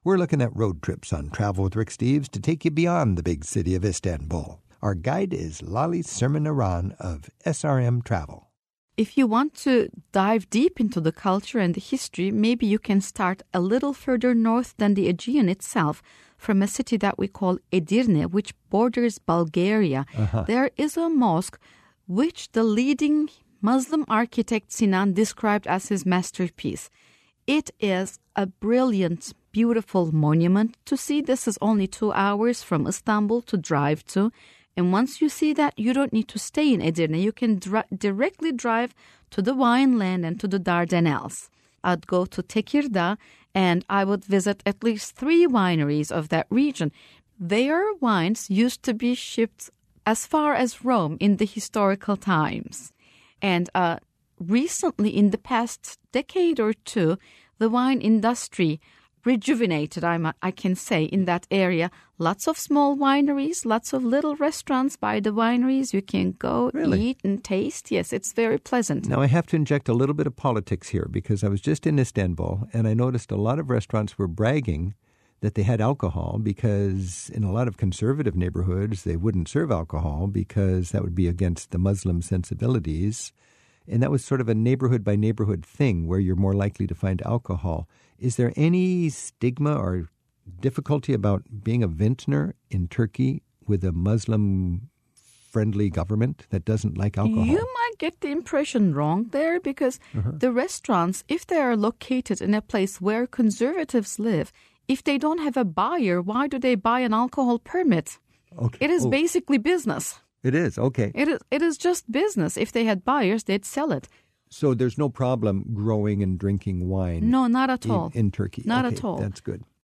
We're looking at road trips on Travel with Rick Steves to take you beyond the big city of Istanbul. Our guide is Lali Serminaran of SRM Travel. If you want to dive deep into the culture and the history, maybe you can start a little further north than the Aegean itself, from a city that we call Edirne, which borders Bulgaria. There is a mosque which the leading Muslim architect Sinan described as his masterpiece. It is a brilliant, beautiful monument to see. This is only 2 hours from Istanbul to drive to. And once you see that, you don't need to stay in Edirne. You can directly drive to the wine land and to the Dardanelles. I'd go to Tekirdağ and I would visit at least 3 wineries of that region. Their wines used to be shipped as far as Rome in the historical times. And recently, in the past decade or two, the wine industry rejuvenated, I can say, in that area. Lots of small wineries, lots of little restaurants by the wineries. You can go eat and taste. Yes, it's very pleasant. Now, I have to inject a little bit of politics here because I was just in Istanbul and I noticed a lot of restaurants were bragging that they had alcohol because in a lot of conservative neighborhoods, they wouldn't serve alcohol because that would be against the Muslim sensibilities. And that was sort of a neighborhood-by-neighborhood thing where you're more likely to find alcohol. Is there any stigma or difficulty about being a vintner in Turkey with a Muslim-friendly government that doesn't like alcohol? You might get the impression wrong there because the restaurants, if they are located in a place where conservatives live, if they don't have a buyer, why do they buy an alcohol permit? Okay. It is basically business. It is, okay. It is just business. If they had buyers, they'd sell it. So there's no problem growing and drinking wine? No, not at all. In Turkey? Not at all. That's good.